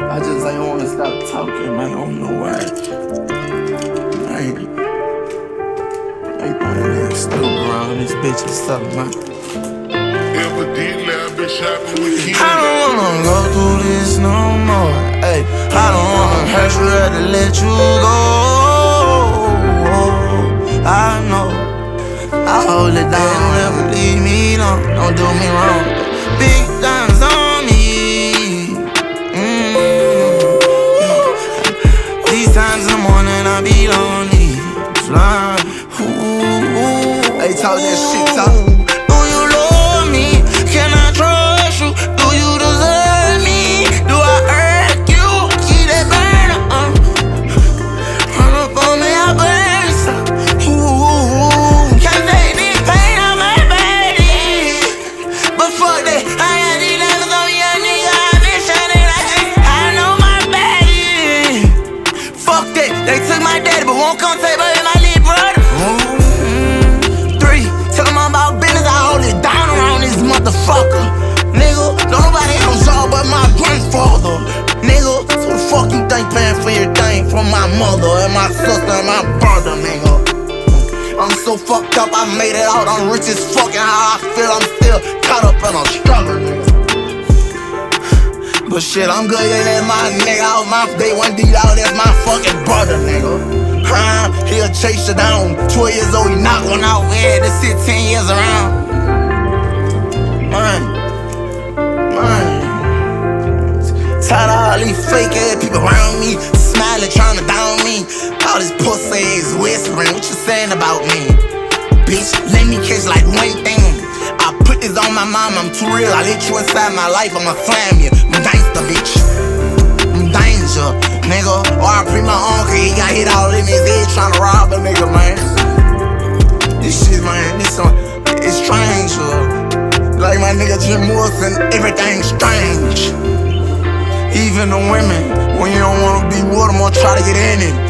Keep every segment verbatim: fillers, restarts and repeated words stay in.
I just ain't wanna stop talking, man. I don't know why. I ain't, I ain't playing that stupid around this bitch or something, man. Evidently, I've been shopping with kids. I don't wanna go through this no more. Ay, I don't wanna hurt you, rather let you go. I know I hold it down, never leave me alone. Don't do me wrong. Big diamonds on me. Mm. These times in the morning I be lonely. Flying. Ooh, they talk that shit, talk. Do you love me? Can I trust you? Do you deserve me? Do I hurt you? Keep that burn up. Run up on me, I burn some. Ooh, can't take this pain on my body. But fuck that, I got these letters on young nigga. I been shining like this. I know my body. Fuck that, they took my daddy, but won't come take my my little brother. Mm-hmm. Three, tell them I'm about business. I hold it down around this motherfucker. Nigga, don't nobody else all but my grandfather. Nigga, so the fuck you think paying for everything from my mother and my sister and my brother, nigga? I'm so fucked up, I made it out. I'm rich as fuck, and how I feel, I'm still caught up in a struggle, nigga. But shit, I'm good, yeah, that's my nigga. Out my day one D out, that's my fucking brother, nigga. Huh? He'll chase you down. twelve years old, he knock one out. We had to sit ten years around. Man, man. Tired of all these fake ass people around me, smiling, trying to down me. All this pussy ass whispering, what you saying about me? Bitch, let me catch like one thing. I put this on my mom, I'm too real. I let you inside my life, I'ma slam you. I'm gangsta, bitch. I'm danger, nigga. Or I pre my uncle, he got hit all in his head trying to rob a nigga, man. This shit, man, this one, it's strange, uh. Like my nigga Jim Morrison, everything's strange. Even the women, when you don't wanna be with them or try to get in it.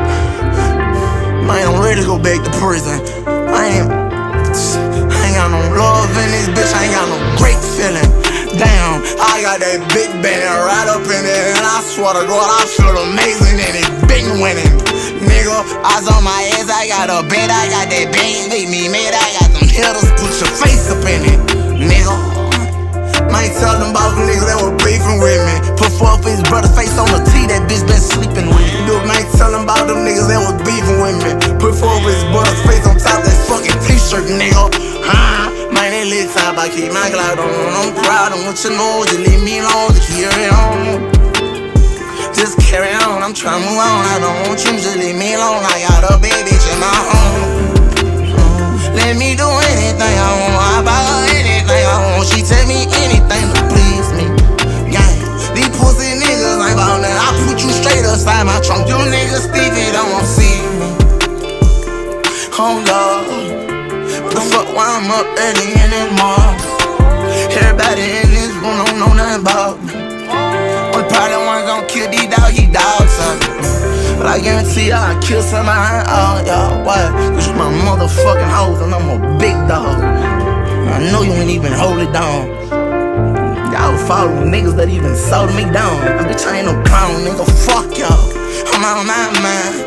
Man, I'm ready to go back to prison. I ain't, I ain't got no love in this bitch, I ain't got no great feeling. Damn, I got that big band right up in there, and I swear to God, I feel amazing and it been winning. Nigga, eyes on my ass, I got a bed, I got that bang, make me mad, I got them hitters, put your face up in it, nigga. Might tell them about the niggas that were beefing with me. Put forth his brother's face on the T, that bitch been sleeping with me. Dude, might tell them about them niggas that was beefing with me. Put forth his brother's face on top of that fucking t-shirt, nigga. Huh? Man, that little top, I keep my cloud on. I'm proud of what you know, just leave me alone, just carry on. Just carry on, I'm trying to move on. I don't want you, just leave me alone. I got a bad bitch in my home. Let me do anything I want, I buy her anything I want. She tell me anything to please me. Gang, these pussy niggas ain't bout that. I put you straight upside my trunk. You niggas Stevie don't want see me. Oh Lord, what the fuck why I'm up early in this mall? Everybody in this room don't know nothing about me. I'm probably one gon' kill these dogs, he dogs something. But I guarantee y'all I kill somebody, all y'all. Why? Cause you my motherfucking hoes and I'm a big dog. I know you ain't even hold it down. Y'all follow niggas that even sold me down. I bitch, I ain't no clown, nigga. Fuck y'all. I'm out of my mind.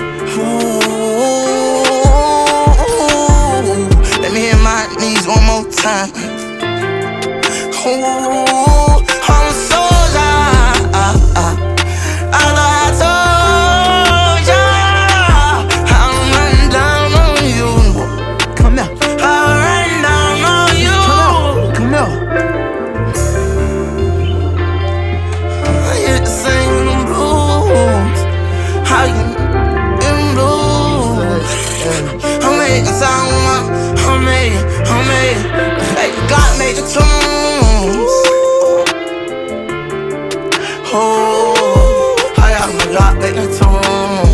Ooh, let me hit my knees one more time. Ooh, I'm a soldier. I thought I told ya I'll run down on you. Come here. I'll run down on you. Come here. I hit the same blues. How you in blues? I made the sound. I made it. I made it. Hey, God made the tunes. Oh. Lock back the tune.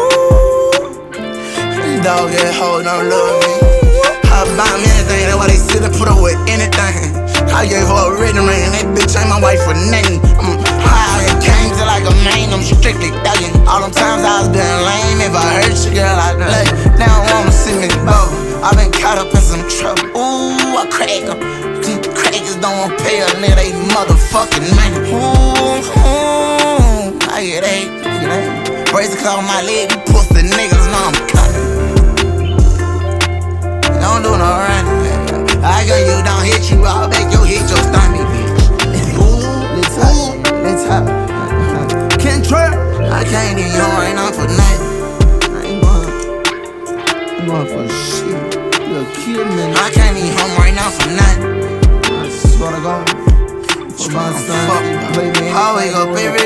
Dog get hold on, love me. I buy me anything, that's why they sit and put up with anything. I gave her a ring ring, that bitch ain't my wife for nothing. I'm high, it came to like a man, I'm strictly thuggin'. All them times I was being lame, if I hurt you, girl, I'd lay. Now I wanna see me go. I been caught up in some trouble. Ooh, I crack em. Crackers don't wanna pay a nigga they motherfucking money. Ooh, ooh. it ain't, it ain't. Brace the call my leg, you pussy niggas know I'm coming. Don't do no running. I gun you down, hit you, I'll make you hit your stomach, bitch. Ooh, let's hop, let's hop. Can't trap. I can't even home right now for nothing. I ain't going, I'm going for shit. You a kid, man. I can't even home right now for nothing. I swear to God. For my son, play me. Always go, baby.